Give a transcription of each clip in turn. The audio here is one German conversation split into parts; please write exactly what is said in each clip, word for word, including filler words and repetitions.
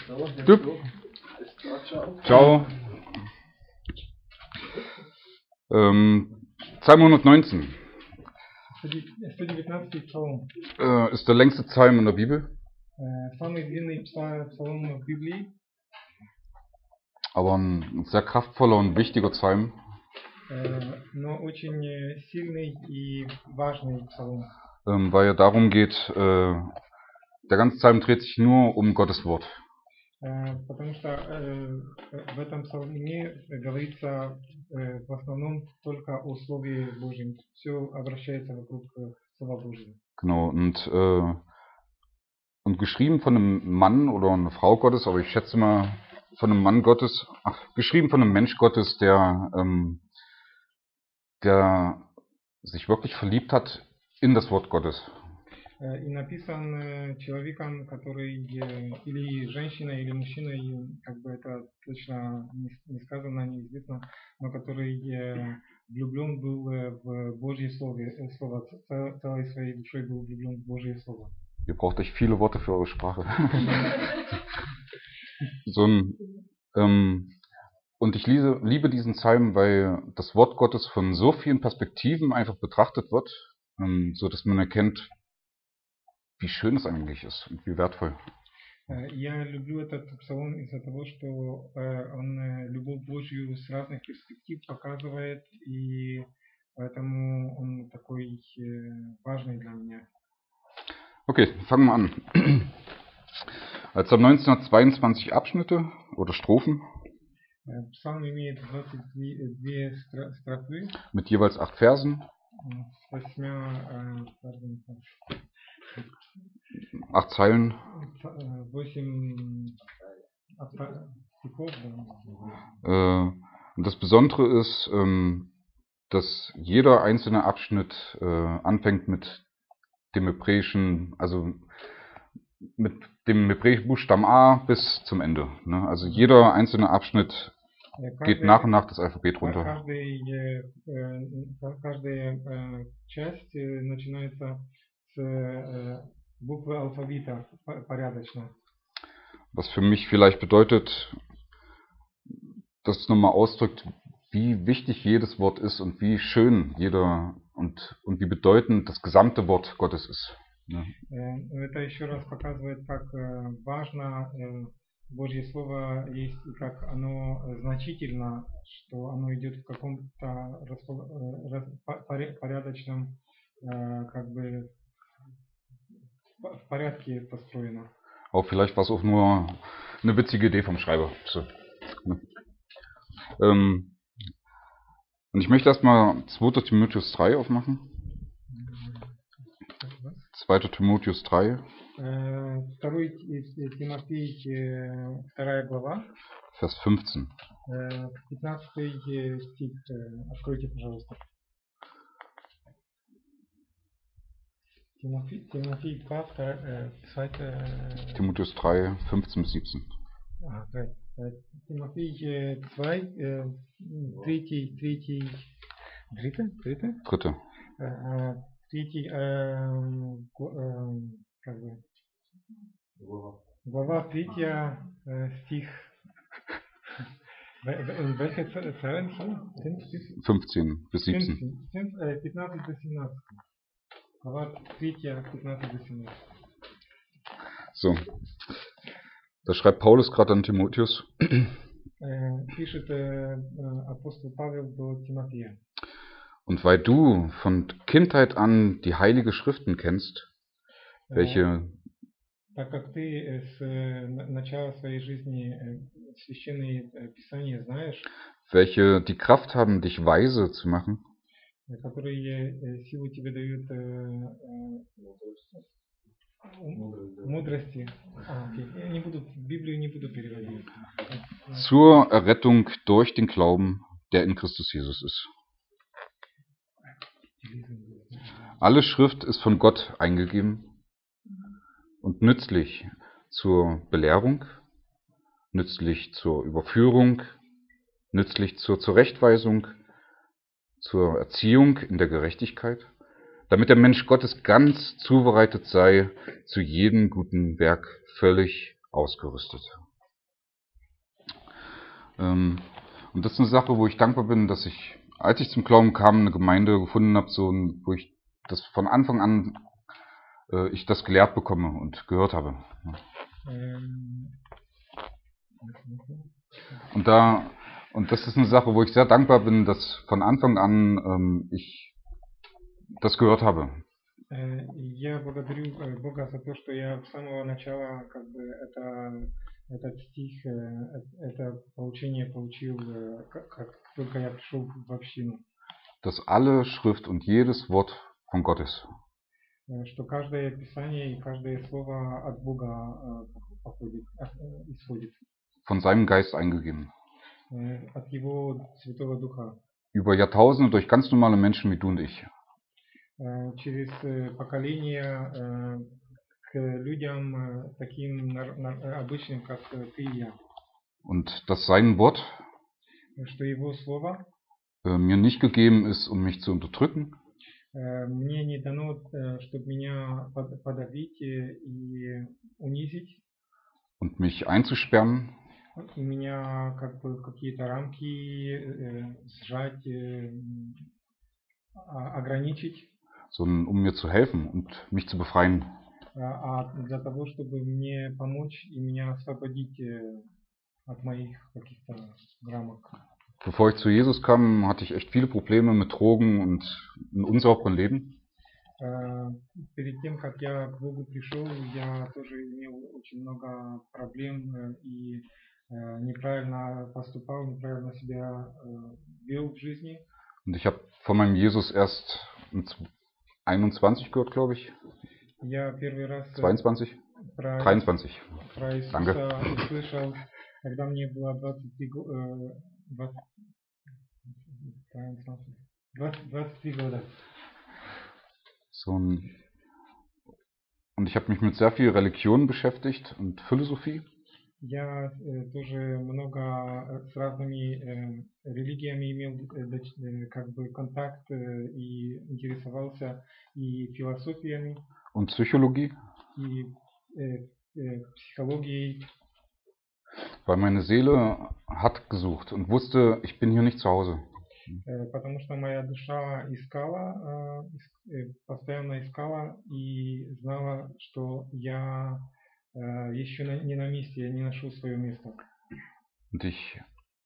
Typ. Ciao. Ähm, Psalm hundertneunzehn сто девятнадцатый псалом. äh, ist der längste Psalm in der Bibel, Э, Самый длинный пса- псалом в Библии, aber ein sehr kraftvoller und wichtiger Psalm. э, но очень э, сильный и важный псалом. Ähm, weil es darum geht, äh, der ganze Psalm dreht sich nur um Gottes Wort. Э, Потому что э, в этом псалме говорится э, в основном только о Слове Божьем. Все обращается вокруг э, Слова Божьего. Genau, und, äh, und geschrieben von einem Mann oder einer Frau Gottes, aber ich schätze mal von einem Mann Gottes, ach, geschrieben von einem Mensch Gottes, der, ähm, der sich wirklich verliebt hat in das Wort Gottes. Э, И написан э, человеком, который э, или женщиной, или мужчиной, как бы это точно не с- не сказано, неизвестно, но который э, влюблен был э, в Божье Слово, э, Слово ц- ц- целой своей душой был влюблен в Божье Слово. Ihr braucht echt viele Worte für eure Sprache. so ein, ähm, und ich liebe, liebe diesen Psalm, weil das Wort Gottes von so vielen Perspektiven einfach betrachtet wird, ähm, so dass man erkennt, wie schön es eigentlich ist und wie wertvoll. Э, Я люблю этот псалом из-за того, что э, он э, любовь Божью с разных перспектив показывает, и поэтому он такой э, важный для меня. Okay, fangen wir an. Als Psalm neunzehn hat zweiundzwanzig Abschnitte oder Strophen Э, Псалм имеет двадцать две стро- строфы mit jeweils acht Versen, э, с восьмя э, пардон, acht Zeilen. э, восемь авто- стихов. Да. Äh, und das Besondere ist, ähm, dass jeder einzelne Abschnitt äh, anfängt mit dem hebräischen, also mit dem hebräischen Buchstaben A bis zum Ende. Ne? Also jeder einzelne Abschnitt Э, geht каждый- nach und nach das Alphabet ка- runter. каждый, э, э, ка- каждая э, часть э, начинается с э, буквы алфавита по- порядочно. Was für mich vielleicht bedeutet, dass es nochmal ausdrückt, wie wichtig jedes Wort ist und wie schön jeder und, und wie bedeutend das gesamte Wort Gottes ist. Ne? Э, Это еще раз показывает, как э, важно э, Божье Слово есть и как оно э, значительно, что оно идет в каком-то распо- э, рас- по- поря- порядочном, э, как бы в в порядке построено. Aber vielleicht war es auch nur eine witzige Idee vom Schreiber. So. Ne? Ähm, und ich möchte erstmal zweiter Timotheus drei aufmachen. zweiter Timotheus drei, Э, Второй Ти- Ти- Тимофей, э, вторая глава, Vers fünfzehn. э, пятнадцатый э, стих. э, Откройте, пожалуйста. Тимофей, Тимофей два, вторая, э, zweite, э, Timotheus drei, fünfzehn bis siebzehn. а, right. Э, Тимофей э, два, э, третий, третий, dritte, dritte? Dritte. Э, э, Третий, эм, гла- эм, как бы, глава третья, э, стих. Wel- wel- In welcher Ze- Zeilen hier? Fünf bis- fünfzehn bis siebzehn. fünfzehn, fünf- э, пятнадцать до семнадцать. Глава третья, пятнадцать до семнадцать. So. Da schreibt Paulus gerade an Timotheus. Э, Пишет э, э, апостол Павел до Тимофея. Und weil du von Kindheit an die heilige Schriften kennst, Э, welche, Так как ты э, с э, на- начала своей жизни э, священные э, писания знаешь, welche die Kraft haben, dich weise zu machen, э, которые э, силу тебе дают э, э, ум- мудрости. А, окей. Я не буду, Библию не буду переводить. zur Errettung durch den Glauben, der in Christus Jesus ist. Alle Schrift ist von Gott eingegeben und nützlich zur Belehrung, nützlich zur Überführung, nützlich zur Zurechtweisung, zur Erziehung in der Gerechtigkeit, damit der Mensch Gottes ganz zubereitet sei, zu jedem guten Werk völlig ausgerüstet. Ähm, und das ist eine Sache, wo ich dankbar bin, dass ich, als ich zum Glauben kam, eine Gemeinde gefunden habe, so, wo ich das von Anfang an äh, ich das gelehrt bekomme und gehört habe. Ähm, Und da und das ist eine Sache, wo ich sehr dankbar bin, dass von Anfang an ähm, ich das gehört habe. э, Я благодарю э, Бога за то, что я с самого начала как бы это, этот стих, э, э, это получение получил, э, как, как только я пришел в общину. Dass alle Schrift und jedes Wort von Gott ist. Э, Что каждое писание и каждое слово от Бога э, походит, от, э, исходит. Von seinem Geist eingegeben. Э, От Его Святого Духа. Über Jahrtausende durch ganz normale Menschen wie du und ich. Э, Через э, поколения э, к людям э, таким нар- нар- обычным, как э, ты и я. Und dass sein Wort Что Его Слово äh, mir nicht gegeben ist, um mich zu unterdrücken, э, мне не дано, э, чтобы меня под- подавить э, и унизить, und mich einzusperren, и меня как бы в какие-то рамки э, сжать, э, а- ограничить, sondern um mir zu helfen und mich zu befreien. а а для того, чтобы мне помочь и меня освободить э, от моих каких-то рамок. Bevor ich zu Jesus kam, hatte ich echt viele Probleme mit Drogen und einem unsauberen Leben. Э, Перед тем, как я к Богу пришел, я тоже имел очень много проблем э, и э, неправильно поступал, неправильно себя э, вел в жизни. Und ich habe von meinem Jesus erst mit einundzwanzig gehört, glaube ich. Я первый раз э, zweiundzwanzig? про, dreiundzwanzig. про Иисуса Danke. услышал, когда мне было двадцать три го- э, двадцать двадцать двадцать три года. So ein und ich habe mich mit sehr viel Religion beschäftigt und Philosophie. Я э, тоже много э, с разными э, религиями имел э, доч- э, как бы контакт э, и интересовался и философиями, Und Psychologie, и э, э, психологией, weil meine Seele hat gesucht und wusste, ich bin hier nicht zu Hause. э, потому что моя душа искала, э, ис- э, постоянно искала и знала, что я э, еще на- не на месте, я не нашел свое место. Und ich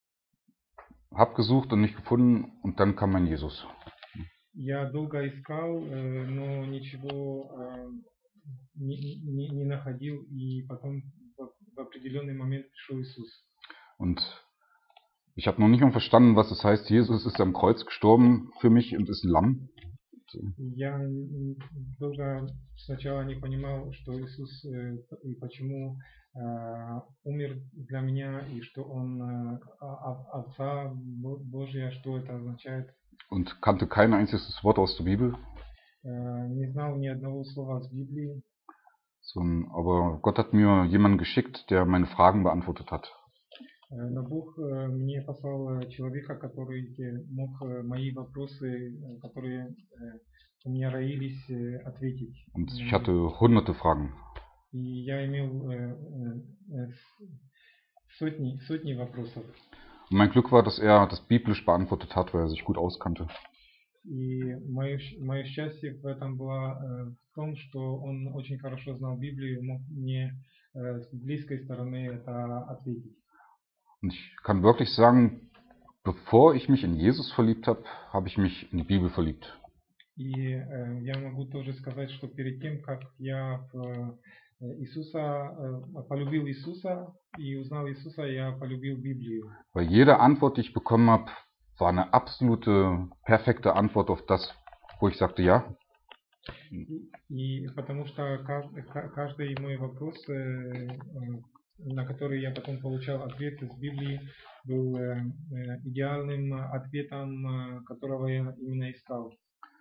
habe gesucht und nicht gefunden und dann kam mein Jesus. Я долго искал, э, но ничего э, не, не, не находил, и потом в, в определенный момент пришел Иисус. Und ich habe noch nicht mal verstanden, was es heißt, Jesus ist am Kreuz gestorben für mich und ist ein Lamm. Я н- долго сначала не понимал, что Иисус э, и почему э, умер для меня, и что Он э, о- о- Отца Бо- Божия, что это означает. Und kannte kein einziges Wort aus der Bibel. Э, Не знал ни одного слова из Библии. So, aber Gott hat mir jemanden geschickt, der meine Fragen beantwortet hat. Э, Но Бог э, мне послал э, человека, который э, мог э, мои вопросы, э, которые э, у меня роились, э, ответить. Und на ich них. hatte hunderte Fragen. И я имел э, э, э, с- сотни, сотни вопросов. Und mein Glück war, dass er das biblisch beantwortet hat, weil er sich gut auskannte. И мое, щ- мое счастье в этом было э, в том, что он очень хорошо знал Библию и мог мне э, с библейской стороны это ответить. Und ich kann wirklich sagen, bevor ich mich in Jesus verliebt habe, habe ich mich in die Bibel verliebt. И э, я могу тоже сказать, что перед тем, как я в э, Иисуса, э, полюбил Иисуса и узнал Иисуса, я полюбил Библию. Weil jede Antwort, die ich bekommen habe, war eine absolute, perfekte Antwort auf das, wo ich sagte ja. И, и потому что каждый, каждый мой вопрос, э, э, на который я потом получал ответ из Библии, был э, э, идеальным ответом, э, которого я именно искал.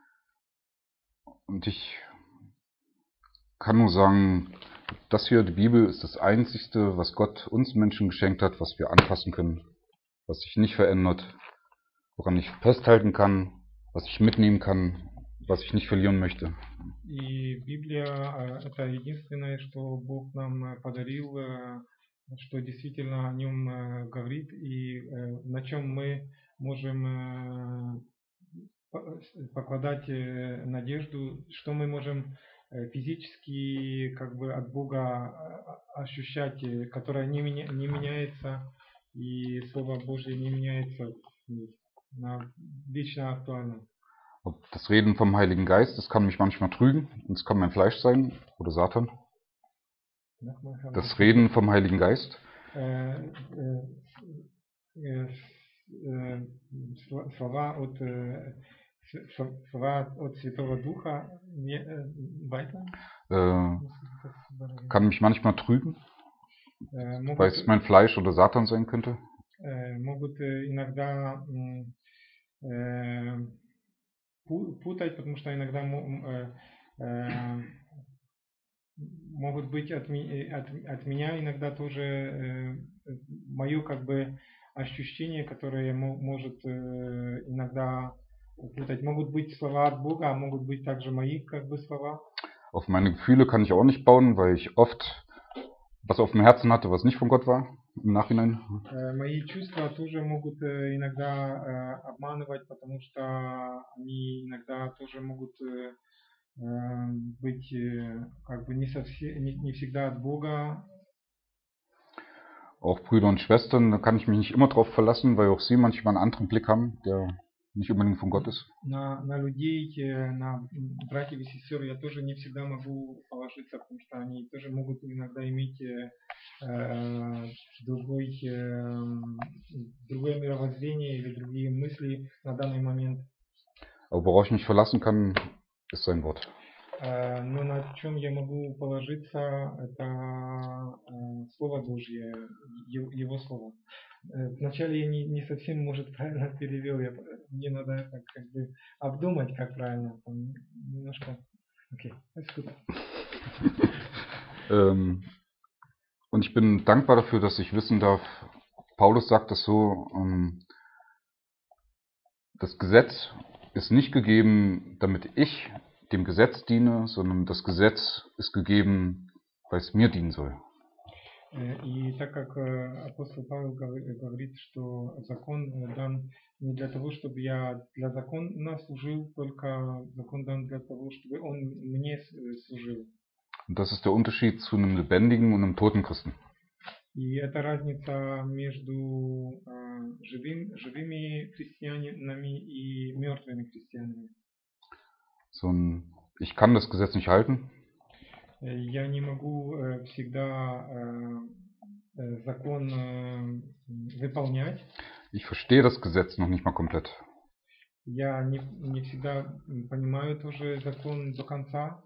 Und ich kann nur sagen, das hier, die Bibel, ist das Einzigste, was Gott uns Menschen geschenkt hat, was wir anfassen können, was sich nicht verändert, woran ich festhalten kann, was ich mitnehmen kann, was ich nicht verlieren möchte. И Библия э, это единственное, что Бог нам э, подарил, э, что действительно о нем э, говорит и э, на чем мы можем э, по- покладать э, надежду, что мы можем э, физически как бы от Бога э, ощущать, э, которое не, меня, не меняется, и Слово Божье не меняется, на вечно актуально. Das Reden vom Heiligen Geist, das kann mich manchmal trügen, und es kann mein Fleisch sein oder Satan. Das Reden vom Heiligen Geist. Э, э, э, э, сл- Слова от э, с- с- слова от Святого Духа не, э, weiter? Äh, kann mich manchmal trügen, Э, weil могут, es mein Fleisch oder Satan sein könnte. э, могут э, иногда м, э, пу- путать, потому что иногда мо- э, э, могут быть от, ми- от, от меня иногда тоже э, мое как бы ощущение, которое мо- может э, иногда путать. Могут быть слова от Бога, а могут быть также мои как бы слова. Auf meine Gefühle kann ich auch nicht bauen, weil ich oft was auf dem Herzen hatte, was nicht von Gott war, im Nachhinein. Э, Мои чувства тоже могут э, иногда э, обманывать, потому что они иногда тоже могут э, э, быть э, как бы не, совсем, не, не всегда от Бога. Auch Brüder und Schwestern, da kann ich mich nicht immer drauf verlassen, weil auch sie manchmal einen anderen Blick haben, der nicht unbedingt von Gott ist. На, на людей, э, на м, братьев и сестер я тоже не всегда могу положиться, потому что они тоже могут иногда иметь э, э, другой, э, м, другое мировоззрение или другие мысли на данный момент. Aber worauf ich mich verlassen kann, ist sein Wort. Э, Но на чем я могу положиться, это э, Слово Божье, Е- Его Слово. Э, Вначале я не, не совсем, может, правильно перевел, я, мне надо это как бы обдумать, как правильно, там, немножко. Окей, alles gut. Ähm, und ich bin dankbar dafür, dass ich wissen darf, Paulus sagt das so, ähm, das Gesetz ist nicht gegeben, damit ich dem Gesetz diene, sondern das Gesetz ist gegeben, weil es mir dienen soll. Э, И так как э, апостол Павел говор- говорит, что закон э, дан не для того, чтобы я для закона служил, только закон дан для того, чтобы он мне с- э, служил. Und das ist der Unterschied zu einem lebendigen und einem toten Christen. И это разница между э, живым, живыми христианами и мертвыми христианами. So ein, ich kann das Gesetz nicht halten, Э, Я не могу э, всегда э, э, закон э, выполнять. ich verstehe das Gesetz noch nicht mal komplett. Я не, не всегда м, понимаю тоже закон до конца.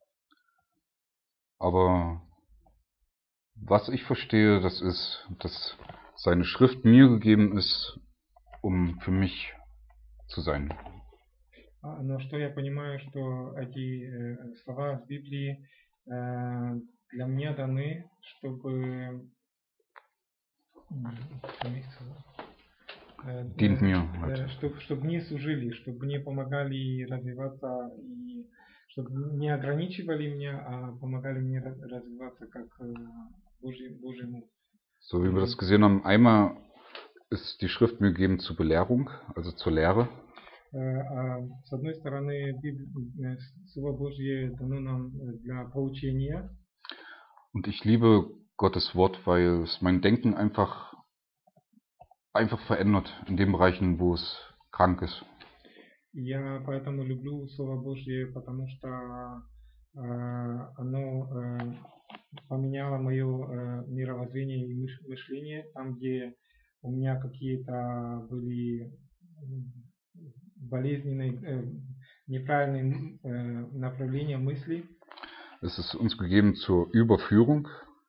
Aber was ich verstehe, das ist, dass seine Schrift mir gegeben ist, um für mich zu sein. А, Но что я понимаю, что эти э, слова из Библии э, для меня даны, чтобы м, что мне сказать? Э, Dient э, mir э, halt. чтоб- чтобы мне служили, чтобы мне помогали развиваться и чтобы не ограничивали меня, а помогали мне раз- развиваться как э, Божий, Божьему. So wie wir das gesehen haben, einmal ist die Schrift mir gegeben zur Belehrung, also zur Lehre. Э, а С одной стороны, Биб- э, Слово Божье дано нам э, для поучения, Und ich liebe Gottes Wort, weil es mein Denken einfach, einfach verändert in den Bereichen, wo es krank ist. я поэтому люблю Слово Божье, потому что э, оно э, поменяло мое э, мировоззрение и мыш- мышление, там, где у меня какие-то были м, болезненные, э, неправильные э, направления мысли. Es ist uns gegeben zur Überführung,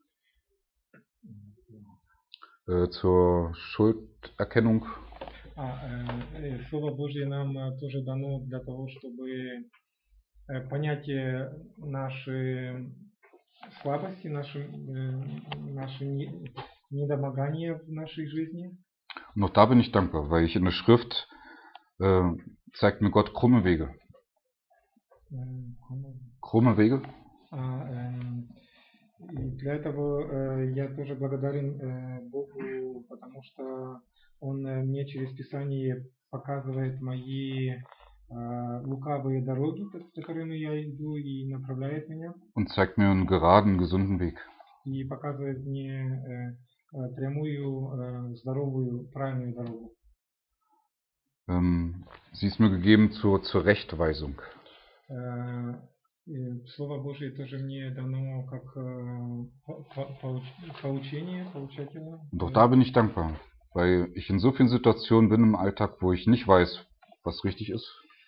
äh, zur Schulderkennung, А, э, э, Слово Божье нам э, тоже дано для того, чтобы э, понять э, наши слабости, наши, э, наши не- недомогания в нашей жизни. Und auch da bin ich dankbar, weil ich in der Schrift äh, zeigt mir Gott krumme Wege. Э, Krumme Wege? а, эм, И для этого э, я тоже благодарен э, Богу, потому что Он э, мне через Писание показывает мои э, лукавые дороги, по которыми я иду, и направляет меня, und zeigt mir einen geraden, gesunden Weg. и показывает мне э, э, прямую, э, здоровую, правильную дорогу. Ähm, sie ist mir gegeben zur Zurechtweisung. Э, и Слово Божие тоже мне дано как э, по- по- поуч- поучение, поучательно. Und auch da bin ich dankbar, weil ich in so vielen Situationen bin im Alltag, wo ich nicht weiß, was richtig ist.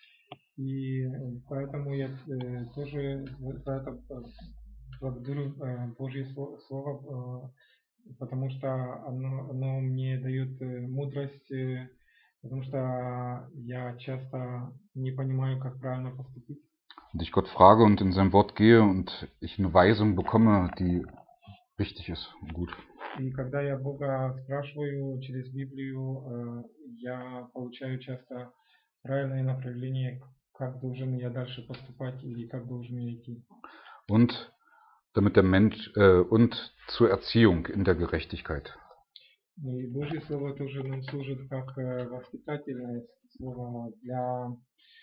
И поэтому я э, тоже за это э, благодарю э, Божье сло- Слово, э, потому что оно, оно мне дает э, мудрость, э, потому что я часто не понимаю, как правильно поступить. Und ich Gott frage und in sein Wort gehe und ich eine Weisung bekomme, die richtig ist und gut. И когда я Бога спрашиваю через Библию, э, я получаю часто правильное направление, как должен я дальше поступать или как должен я идти. Und damit der Mensch äh, und zur Erziehung in der Gerechtigkeit. И Божье Слово тоже нам служит как э, воспитательное слово для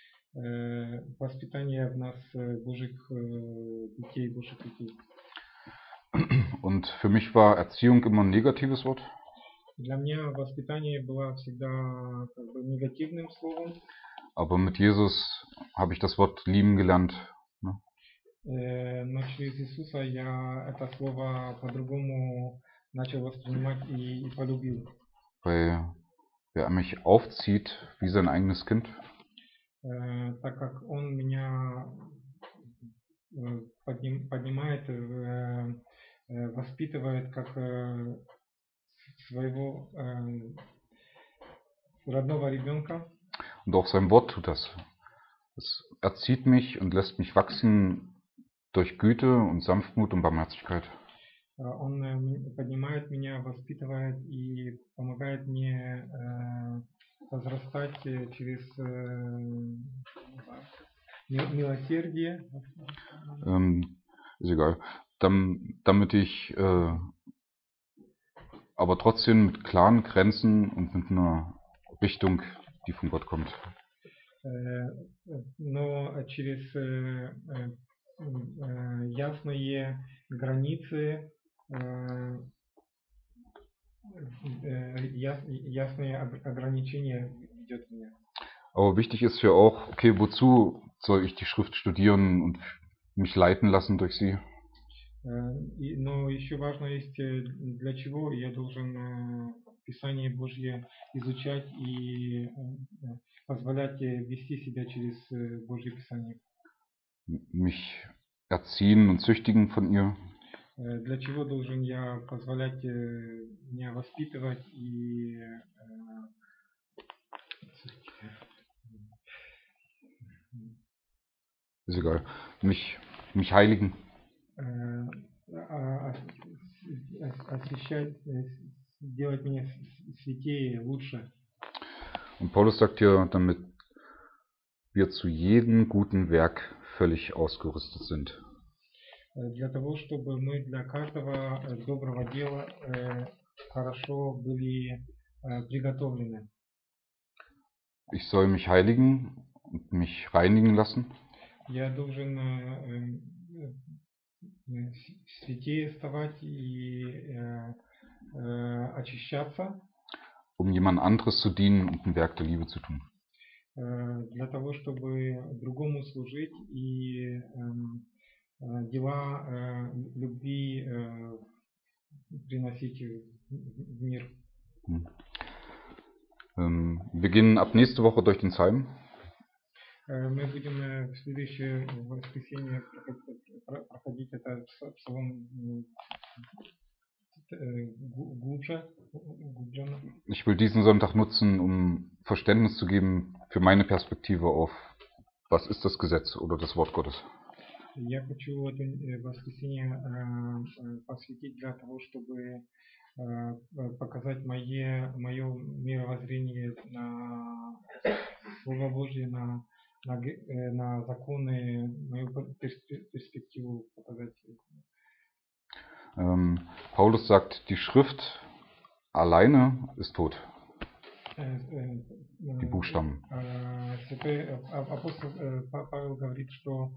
э, воспитания в нас э, Божьих э, детей, Божьих детей. Und für mich war Erziehung immer ein negatives Wort. Для меня воспитание было всегда как бы негативным словом. Aber mit Jesus habe ich das Wort lieben gelernt. Ne? Э, но через Иисуса я это слово по-другому начал воспринимать и, и полюбил. Weil wer mich aufzieht wie sein eigenes Kind, Э, так как он меня э, подним, поднимает, э, э, воспитывает как э, своего э, родного ребенка. und auch sein Wort tut das. Es erzieht mich und lässt mich wachsen durch Güte und Sanftmut und Barmherzigkeit. Э, Он э, поднимает меня, воспитывает и помогает мне э, возрастать э, через э, ми- милосердие, Ähm, ist egal. Dam, damit ich äh, aber trotzdem mit klaren Grenzen und mit einer Richtung, die von Gott kommt. э, но через э, э, э, ясные границы, э, э, яс- ясные ог- ограничения ведет меня. Aber wichtig ist ja auch, okay, wozu soll ich die Schrift studieren und mich leiten lassen durch sie? Э, и- Но еще важно есть, э, для чего я должен э, Писание Божье изучать и э, э, позволять э, вести себя через э, Божье Писание. Mich erziehen und züchtigen von ihr. Э, Для чего должен я позволять э, меня воспитывать и э, Ist egal. Mich, mich heiligen. э, а- ос- ос- освящать, э, делать меня с- святее, лучше. Und Paulus sagt ja, damit wir zu jedem guten Werk völlig ausgerüstet sind. Э, Для того, чтобы мы для каждого э, доброго дела э, хорошо были э, приготовлены. Ich soll mich heiligen und mich reinigen lassen, Я должен э, э, э, с- святее вставать и э, э, очищаться um jemand anderes zu dienen und ein Werk der Liebe zu tun. э, для того, чтобы другому служить и эм, э, дела э, любви э, приносить в в мир. Hm. Ähm, wir gehen ab nächste Woche durch den Psalm. Э, Мы будем э, в следующее воскресенье проходить, про- проходить это пс- псалом м, э, гу- глубже, углубленно. Ich will diesen Sonntag nutzen, um Verständnis zu geben für meine Perspektive auf, was ist das Gesetz oder das Wort Gottes. Я хочу это э, воскресенье э, э, посвятить для того, чтобы э, э, показать мое, мое мировоззрение на Слово Божье, на, на, г- э, на законы, мою пер- перспективу показать. Ähm, Paulus sagt, die Schrift alleine ist tot. Die Buchstaben. Святой апостол Павел говорит, что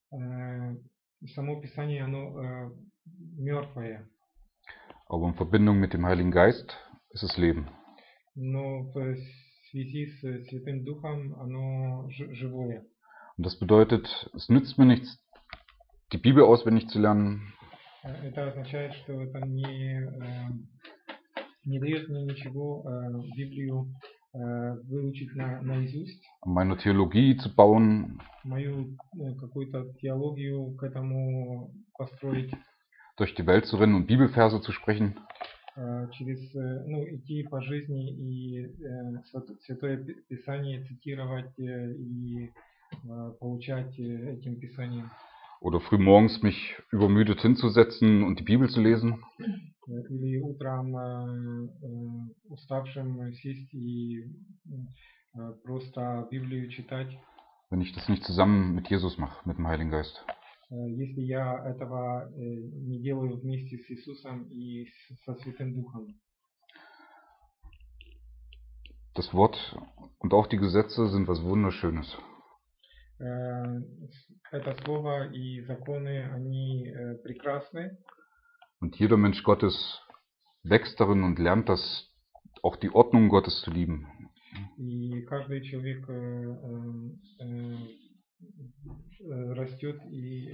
само Писание, оно мертвое. Aber in Verbindung mit dem Heiligen Geist ist es Leben. Но в связи с Святым Духом оно живое. Und das bedeutet, es nützt mir nichts, die Bibel auswendig zu lernen. Это означает, что это не, не дает мне ничего Библию выучить на, наизусть. Meine Theologie zu bauen. Мою какую-то теологию к этому построить. Durch die Welt zu rennen und Bibelverse zu sprechen. Через, ну, идти по жизни и Святое Писание цитировать и получать этим Писанием. Oder früh morgens mich übermüdet hinzusetzen und die Bibel zu lesen. Или утром уставшим сесть и просто Библию читать. Wenn ich das nicht zusammen mit Jesus mache, mit dem Heiligen Geist. Если я этого не делаю вместе с Иисусом и со Святым Духом. Das Wort und auch die Gesetze sind was Wunderschönes. Это слово и законы, они прекрасны. Und jeder Mensch Gottes wächst darin und lernt das, auch die Ordnung Gottes zu lieben. И каждый человек растет и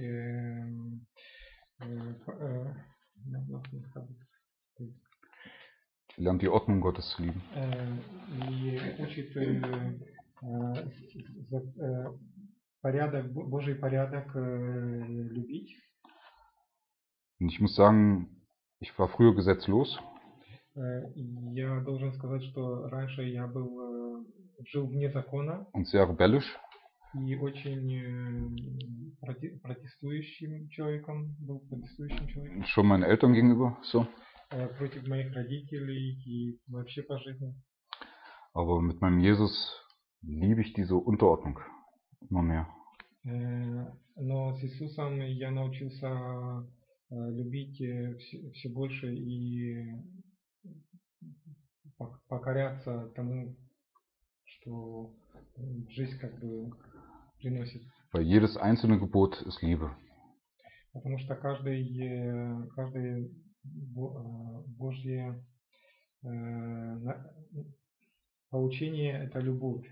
lernt die Ordnung Gottes zu lieben. И учит порядок, Божий порядок любить. Und ich muss sagen, ich war früher gesetzlos. Я должен сказать, что раньше я был, жил вне закона. Und sehr rebellisch. И очень протестующим человеком, был протестующим человеком. Schon meinen Eltern gegenüber, so. Против моих родителей и вообще по жизни. Aber mit meinem Jesus liebe ich diese Unterordnung immer mehr. Но с Иисусом я научился любить все, все больше и покоряться тому, что жизнь как бы приносит. Weil jedes einzelne Gebot ist Liebe. Потому что каждый, каждое Божье поучение – это любовь.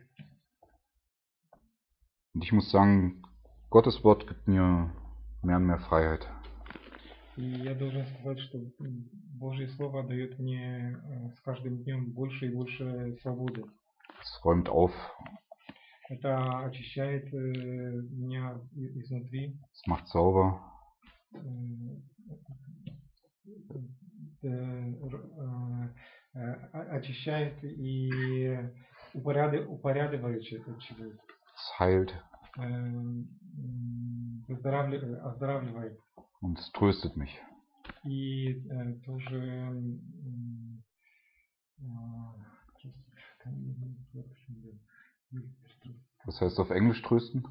Und ich muss sagen, Gottes Wort gibt mir mehr und mehr Freiheit. И я должен сказать, что Божье Слово дает мне с каждым днем больше и больше свободы. Es räumt auf. Это очищает меня изнутри. Es macht sauber. Очищает и упорядочивает. Es heilt. Оздоравливает. Und es tröstet mich. И тоже Was heißt auf Englisch trösten?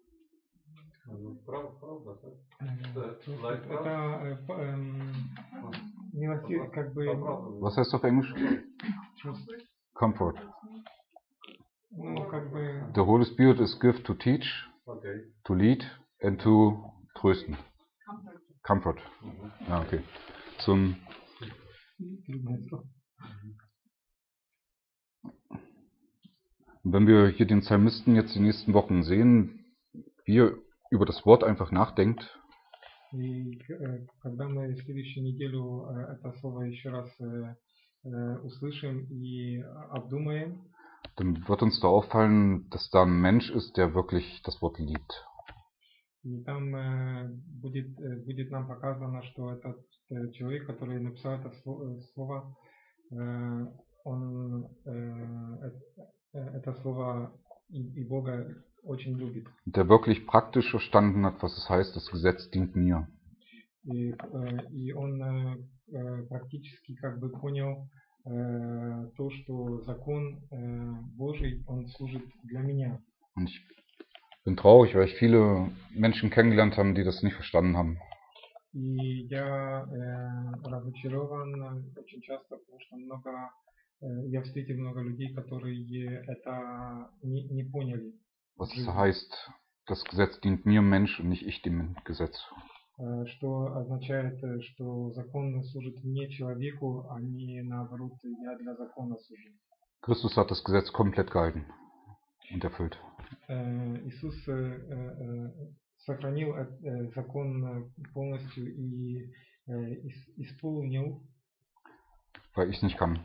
Это как бы. Was heißt auf Englisch? Comfort. Ну, как бы. The Holy Spirit is given to teach, okay. to lead and to trösten. Comfort. Ja, okay. Zum Wenn wir hier den Psalmisten jetzt die nächsten Wochen sehen, wie er über das Wort einfach nachdenkt, И когда мы в следующую неделю это слово еще раз услышим и обдумаем, dann wird uns da auffallen, dass da ein Mensch ist, der wirklich das Wort liebt. И там будет, будет нам показано, что этот человек, который написал это слово, он это слово и Бога очень любит. Der wirklich praktisch verstanden hat, was es heißt, das Gesetz dient mir. И, и он практически как бы понял то, что закон Божий, он служит для меня. Und ich bin traurig, weil ich viele Menschen kennengelernt habe, die das nicht verstanden haben. И я э, разочарован очень часто, потому что много, э, я встретил много людей, которые это не, не поняли в Was жизни. heißt, das Gesetz dient mir Mensch und nicht ich dem Gesetz. Э, Что означает, э, что закон служит не человеку, а не наоборот, я для закона служу. Christus hat das Gesetz komplett gehalten und erfüllt. Э, Иисус э, э, сохранил э, э, закон э, полностью и э, ис- исполнил, Weil ich es nicht kann.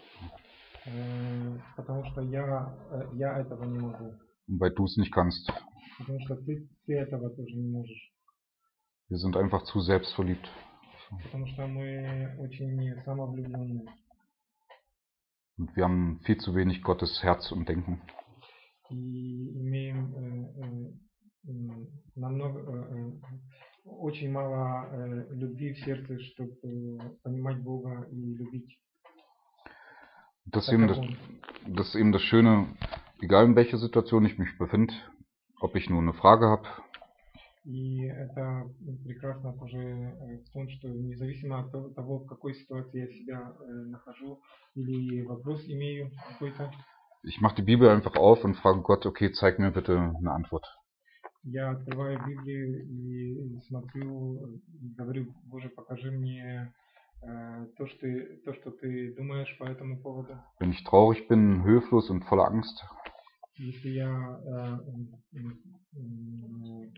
э, потому что я, э, я этого не могу. Und weil du es nicht kannst. Потому что ты, ты этого тоже не можешь. Wir sind einfach zu selbstverliebt. Потому что мы очень самовлюбленные. Und wir haben viel zu wenig Gottes Herz und Denken. И имеем э, э, м, намного, э, э, очень мало э, любви в сердце, чтобы э, понимать Бога и любить. Das ist, Так eben как das, Он. das ist eben das Schöne, egal in welcher Situation ich mich befinde, ob ich nur eine Frage habe, И это прекрасно тоже э, в том, что независимо от того- того, в какой ситуации я себя э, нахожу или вопрос имею какой-то, ich mache die Bibel einfach auf und frage Gott, okay, zeig mir bitte eine Antwort. я открываю Библию и смотрю и говорю: Боже, покажи мне э, то, что ты, то, что ты думаешь по этому поводу. Wenn ich traurig bin, hilflos und voller Angst, Если я э, м, м,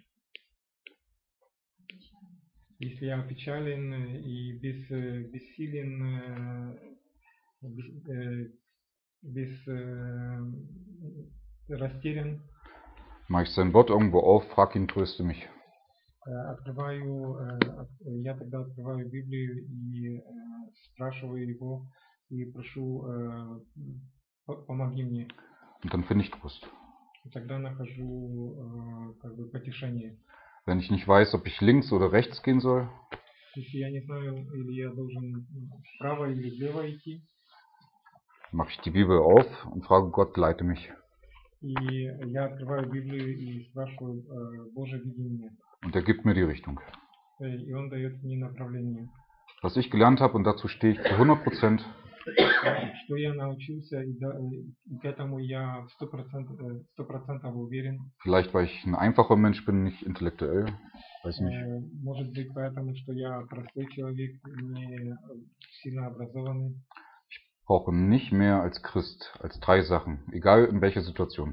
если я опечален и без, э, бессилен, э, без, э, без э, растерян, mache ich sein Wort irgendwo auf, frag ihn, tröste mich. э, открываю, э, от- я тогда открываю Библию и э, спрашиваю его и прошу: э, «По- помоги мне». Und dann finde ich Trost. И тогда нахожу э, как бы потешение. Wenn ich nicht weiß, ob ich links oder rechts gehen soll, Если я не знаю, или я должен вправо или влево идти, mache ich die Bibel auf und frage Gott, leite mich. и я открываю Библию и спрашиваю: э, Боже, веди меня. Und er gibt mir die Richtung. Э, И Он дает мне направление. Was ich gelernt habe, und dazu stehe ich zu hundert Prozent, Что я научился, и, да- и к этому я сто процентов, сто процентов уверен. vielleicht weil ich ein einfacher Mensch bin, nicht intellektuell, weiß nicht. Э, Может быть, поэтому, что я простой человек, не сильно образованный. Ich brauche nicht mehr als Christ, als drei Sachen, egal in welcher Situation.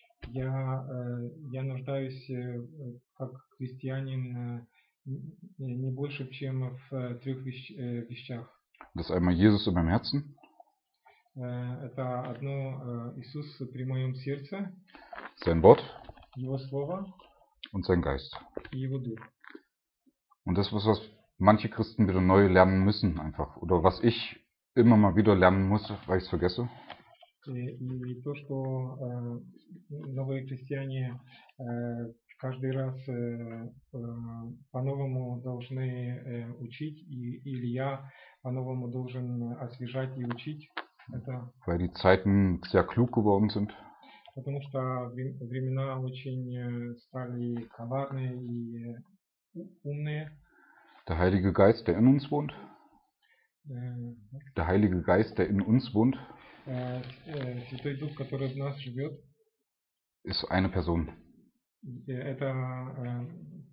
Я, э, я нуждаюсь э, как христианин э, не не больше, чем в э, трех вещ- э, вещах. Das ist einmal Jesus in meinem Herzen, Э, Это одно: э, Иисус при моем сердце, sein Wort Его Слово und sein Geist. и Его Дух. Und das ist was, was manche Christen wieder neu lernen müssen einfach. Oder was ich immer mal wieder lernen muss, weil ich es vergesse. И, и то, что э, новые христиане э, каждый раз э, э, по-новому должны э, учить, и, или я по-новому должен освежать и учить, это Weil die Zeiten sehr klug geworden sind. потому что вре- времена очень э, стали коварные и э, у- умные. Der Heilige Geist, der in uns wohnt, Э, der Heilige Geist, der in uns wohnt, э, э, Святой Дух, который в нас живет, ist eine Person. э, это э,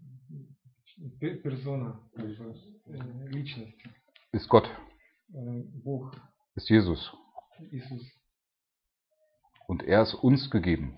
пе- персона, как бы, э, личность, Ist Gott, э, Бог, ist Jesus. Иисус. Und er ist uns gegeben.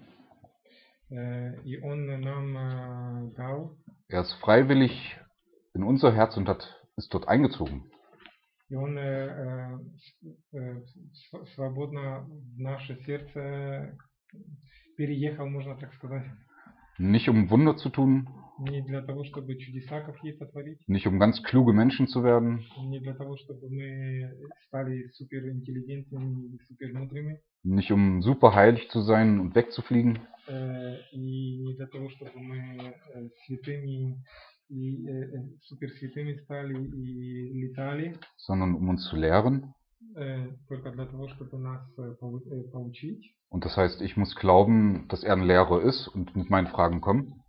Э, И Он нам э, дал, Er ist freiwillig in unser Herz und hat, ist dort eingezogen. и Он э, э, с- э, св- свободно в наше сердце переехал, можно так сказать. Nicht um Wunder zu tun, Не для того, чтобы чудеса какие-то творить, nicht um ganz kluge Menschen zu werden, не для того, чтобы мы стали суперинтеллигентными и супермудрыми, nicht um super heilig zu sein und wegzufliegen, э, и не для того, чтобы мы э, святыми и э, э, суперсвятыми стали и летали, sondern um uns zu lehren. э, только для того, чтобы нас э, пау- э, поучить. Und das heißt, ich muss glauben, dass er ein Lehrer ist und mit meinen Fragen kommt.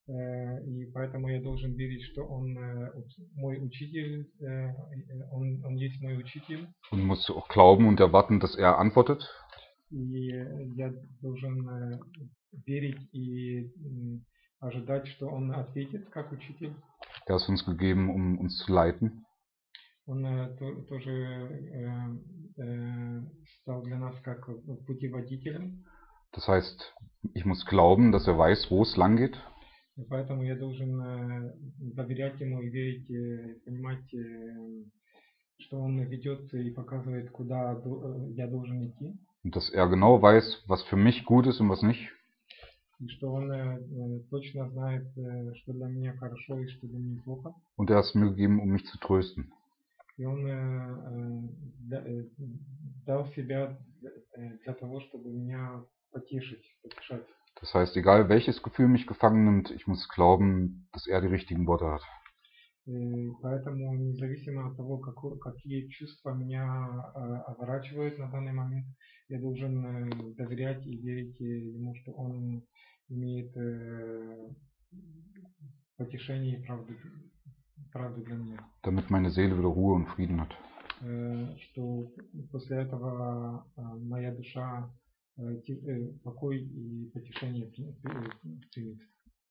Э, И поэтому я должен верить, что он э, уч- мой учитель, э, он, он есть мой учитель, und muss auch glauben und erwarten, dass er antwortet. и я должен э, верить и м, ожидать, что он ответит как учитель. Er ist uns gegeben, um uns zu leiten. Он э, то- тоже э, э, стал для нас как путеводителем, Das heißt, ich muss glauben, dass er weiß, wo es lang geht. и поэтому я должен э, доверять ему и верить, э, понимать, э, что он ведет и показывает, куда до- э, я должен идти, Und dass er genau weiß, was für mich gut ist und was nicht. и что он э, э, точно знает, э, что для меня хорошо и что для меня плохо. Und er ist mir gegeben, um mich zu trösten. И он э, э, да- э, дал себя э, для того, чтобы меня потешить, потешать. Das heißt, egal welches Gefühl mich gefangen nimmt, ich muss glauben, dass er die richtigen Worte hat. И поэтому, независимо от того, како- какие чувства меня э, оборачивают на данный момент, я должен э, доверять и верить э, ему, что он имеет э, потешение и правду, правду для меня. Damit meine Seele wieder Ruhe und Frieden hat. Э, Что после этого э, моя душа э, те- э, покой и потешение при- при- примет.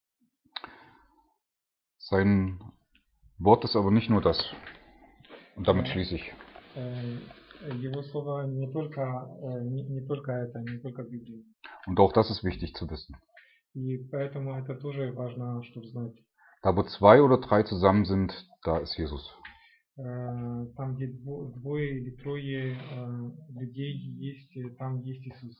Sein Wort ist aber nicht nur das. Und damit Ja. schließe ich. Э, Его слова не только, э, не, не только это, не только Библия. Und auch das ist wichtig zu wissen. И поэтому это тоже важно, чтобы знать. Da wo zwei oder drei zusammen sind, da ist Jesus. Э, Там, где дво- двое или трое э, людей есть, э, там есть Иисус.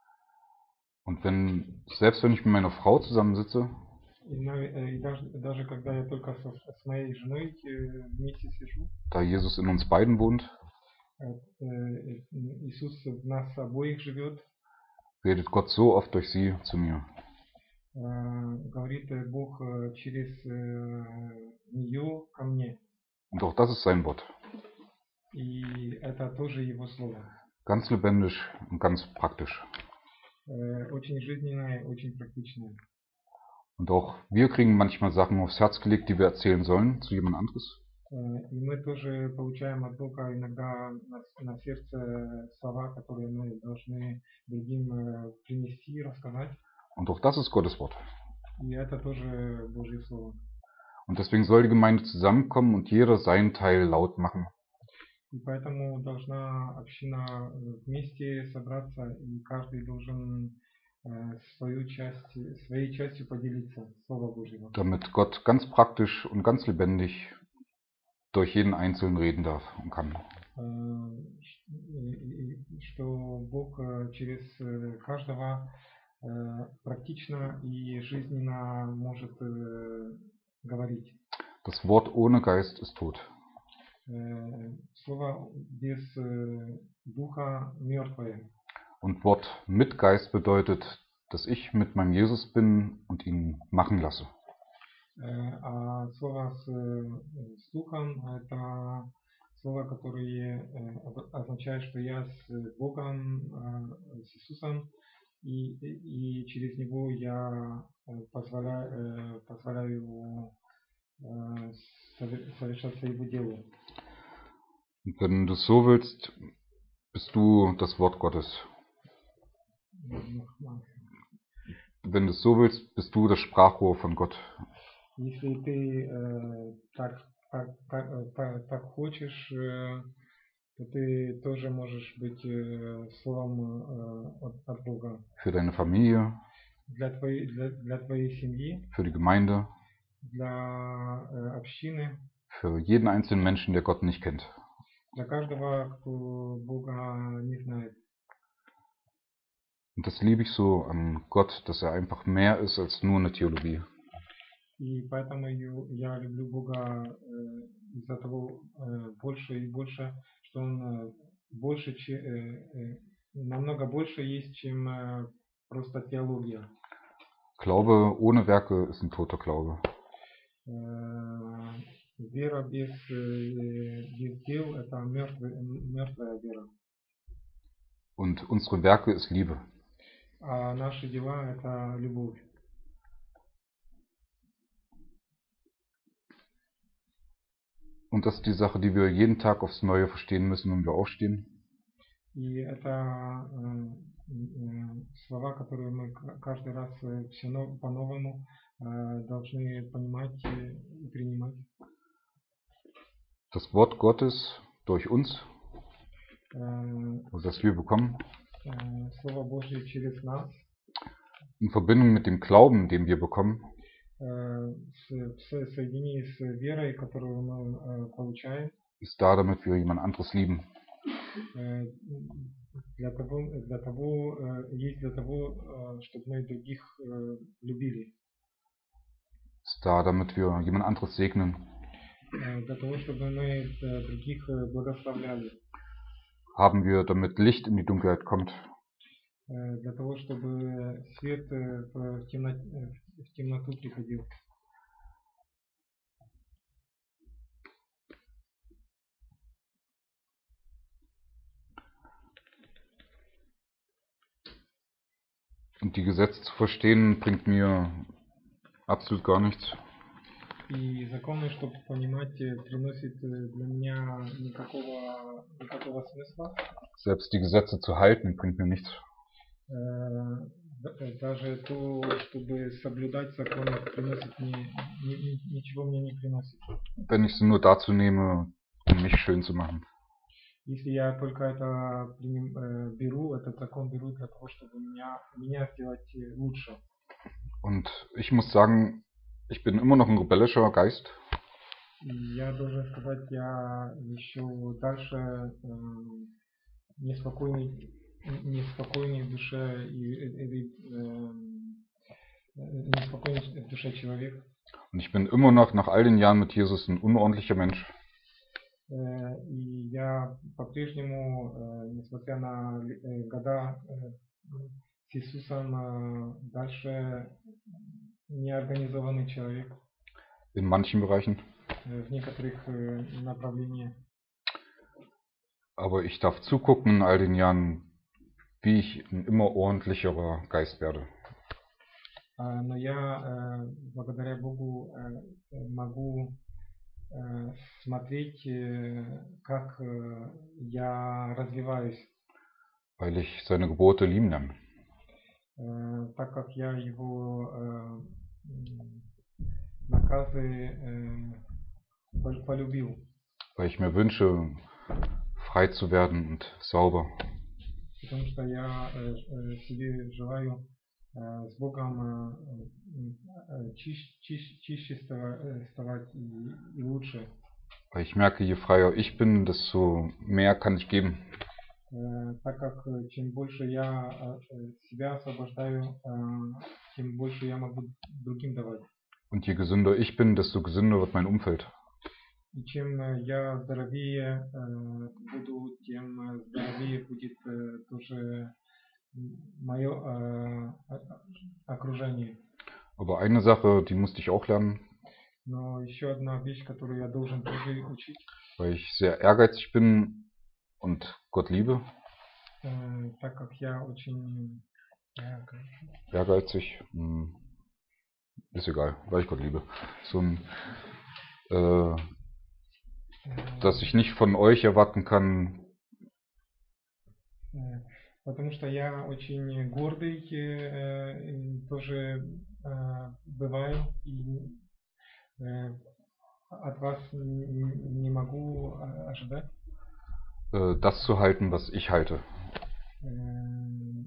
Und wenn, selbst wenn ich mit meiner Frau zusammensitze, И, на- э, и даже, даже когда я только со- с моей женой э, вместе сижу, da Jesus in uns beiden wohnt, э, э, Иисус в нас обоих живет, redet Gott so oft durch sie zu mir. э, говорит э, Бог э, через э, нее ко мне. Und auch das ist sein Wort. И это тоже Его Слово. Ganz lebendig und ganz praktisch. Э, Очень жизненное, очень практичное. Und auch wir kriegen manchmal Sachen aufs Herz gelegt, die wir erzählen sollen zu jemand anderes. Э, И мы тоже получаем от Бога иногда на, на сердце слова, которые мы должны другим э, принести, рассказать. Und auch das ist Gottes Wort. И это тоже Божье Слово. Und deswegen soll die Gemeinde zusammenkommen und jeder seinen Teil laut machen. И поэтому должна община э, вместе собраться, и каждый должен э, свою часть, своей частью поделиться Слова Божьего. Damit Gott ganz praktisch und ganz lebendig durch jeden Einzelnen reden darf und kann. Э, ш- и- и- Что Бог э, через э, каждого э, практично и жизненно может э, говорить. Das Wort ohne Geist ist tot. Э, Слово без э, духа мертвое. Und Wort mit Geist bedeutet, dass ich mit meinem Jesus bin und ihn machen lasse. Э, А слово с, э, с духом это слово, которое э, об- означает, что я с Богом, э, с Иисусом, и, и и через него я э, позволяю, э, позволяю э, сове- совершаться его делу. Und wenn du es so willst, bist du das Wort Gottes. Wenn du es so willst, bist du das Sprachrohr von Gott. Если ты э, так, так, так, э, так, так хочешь, э, то ты тоже можешь быть э, словом э, от, от Бога Für deine Familie, для твоей, для, для твоей семьи, für die Gemeinde, для э, общины, für jeden einzelnen Menschen, der Gott nicht kennt. для каждого, кто Бога не знает. Und das liebe ich so an Gott, dass er einfach mehr ist als nur eine Theologie. И поэтому ю- я люблю Бога э, из-за того э, больше и больше, что Он э, больше, че- э, э, намного больше есть, чем э, просто теология. Glaube ohne Werke ist ein toter Glaube. Э, Вера без, э, без дел – это мертвая, мертвая вера. Und unsere Werke ist Liebe. А наши дела – это любовь. Und das ist die Sache, die wir jeden Tag aufs Neue verstehen müssen, wenn wir aufstehen. И это э, э, слова, которые мы к- каждый раз э, все но- по-новому э, должны понимать э, и принимать. Das Wort Gottes durch uns, Э, also das wir bekommen, э, Слово Божье через нас in Verbindung mit dem Glauben, den wir bekommen, э, с- в со- соединении с верой, которую мы э, получаем, ist da, damit wir jemand anderes lieben. э, для того, для того, э, есть для того, э, чтобы мы других э, любили, Ist da, damit wir jemand anderes segnen. э, для того, чтобы мы э, других э, благословляли, Haben wir, damit Licht in die Dunkelheit kommt. э, для того, чтобы свет э, в в темно- э, в темноту приходил. Und die Gesetze zu verstehen, bringt mir absolut gar nichts. И законы, чтобы понимать, э, приносит э, для меня никакого, никакого смысла. Selbst die Gesetze zu halten, bringt mir nichts. Э, д- э, Даже то, чтобы соблюдать законы, приносит мне, ни- ни- ничего мне не приносит. Wenn ich sie nur dazu nehme, um mich schön zu machen. Если я только это приним- э, беру, этот закон беру для того, чтобы меня, меня сделать э, лучше. Und ich muss sagen, ich bin immer noch ein rebellischer Geist. И я должен сказать, я еще дальше э, неспокойный, неспокойный в душе и, и- и, э, неспокойный в душе человек. Und ich bin immer noch nach all den Jahren mit Jesus ein unordentlicher Mensch. Э, И я по-прежнему, э, несмотря на э, года э, с Иисусом, э, дальше неорганизованный человек In manchen Bereichen. э, в некоторых э, направлениях. Aber ich darf zugucken in all den Jahren, wie ich ein immer ordentlicherer Geist werde. А, Но я, э, благодаря Богу, э, э, могу э, смотреть, э, как э, я развиваюсь, Weil ich seine Gebote lieben lerne. э, так как я его э, м, наказы э, пол- полюбил, Weil ich mir wünsche, frei zu werden und sauber. потому что я э, э, себе желаю э, с Богом э, э, э, чище, чище, чище става- э, ставать и, и лучше. Weil ich merke, je freier ich bin, desto mehr kann ich geben. Э, Так как э, чем больше я э, э, себя освобождаю, э, тем больше я могу другим давать. Und je gesünder ich bin, desto gesünder wird mein Umfeld. И чем э, я здоровее э, буду, тем э, здоровее будет э, тоже мое окружение. Aber eine Sache, die musste ich auch lernen, Но еще одна вещь, которую я должен тоже учить, weil ich sehr ehrgeizig bin und Gott liebe. э, так как я очень э, Ehrgeizig, hm, ist egal, weil ich Gott liebe. So ein, äh, dass ich nicht von euch erwarten kann, э, потому что я очень гордый, э, и тоже э, бываю, и э, от вас н- не могу э, ожидать äh, das zu halten, was ich halte. э,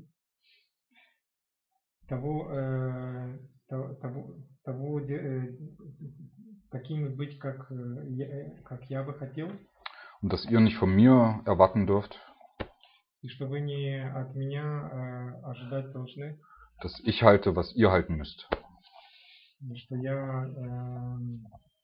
того, э, то- того, того де- э, такими быть, как, э, я, э, как я бы хотел, Und dass ihr nicht von mir erwarten dürft, и что вы не от меня э, ожидать должны, dass ich halte, was ihr halten müsst. и что я эм,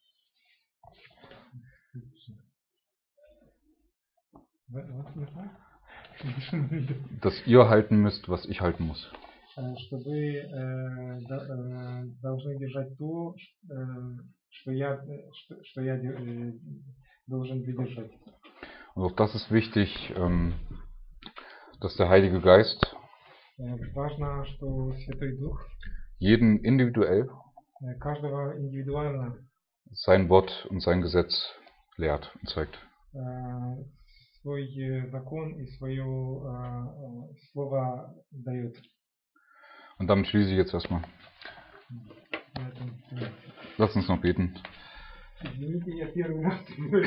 wa- was не так? Dass ihr halten müsst, was ich halten muss. Э, что вы э, до- э, должны держать то, ш- э, что я, э, что, что я де- э, должен выдержать. Und auch das ist wichtig, ähm, dass der Heilige Geist Э, Важно, что Святой Дух jeden individuell э, каждого индивидуально sein Wort und sein Gesetz lehrt und zeigt. э, свой э, закон и свое э, э, слово дает. Und damit schließe ich jetzt erstmal. Поэтому, э, Lass uns noch beten. Извините, я первый раз.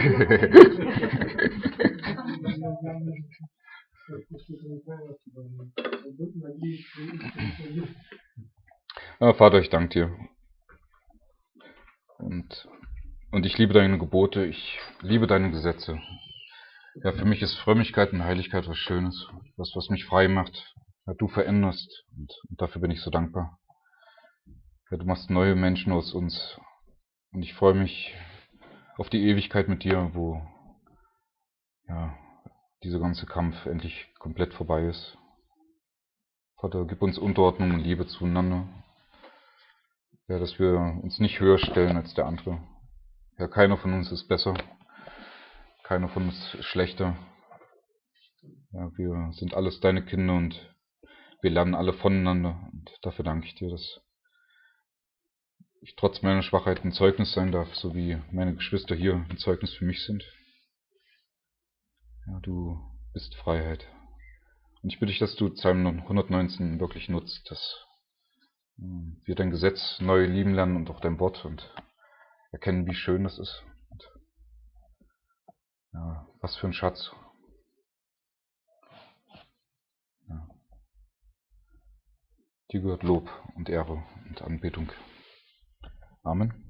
Ja, Vater, ich danke dir. Und, und ich liebe deine Gebote, ich liebe deine Gesetze. Ja, für mich ist Frömmigkeit und Heiligkeit was Schönes, was, was mich frei macht. Ja, du veränderst und, und dafür bin ich so dankbar. Ja, du machst neue Menschen aus uns und ich freue mich auf die Ewigkeit mit dir, wo ja, dieser ganze Kampf endlich komplett vorbei ist. Vater, gib uns Unterordnung und Liebe zueinander. Ja, dass wir uns nicht höher stellen als der andere. Ja, keiner von uns ist besser. Keiner von uns ist schlechter. Ja, wir sind alles deine Kinder und wir lernen alle voneinander. Und dafür danke ich dir, dass ich trotz meiner Schwachheit ein Zeugnis sein darf, so wie meine Geschwister hier ein Zeugnis für mich sind. Ja, du bist Freiheit. Und ich bitte dich, dass du Psalm hundertneunzehn wirklich nutzt, dass wir dein Gesetz neu lieben lernen und auch dein Wort und erkennen, wie schön das ist. Und ja, was für ein Schatz. Ja. Dir gehört Lob und Ehre und Anbetung. Amen.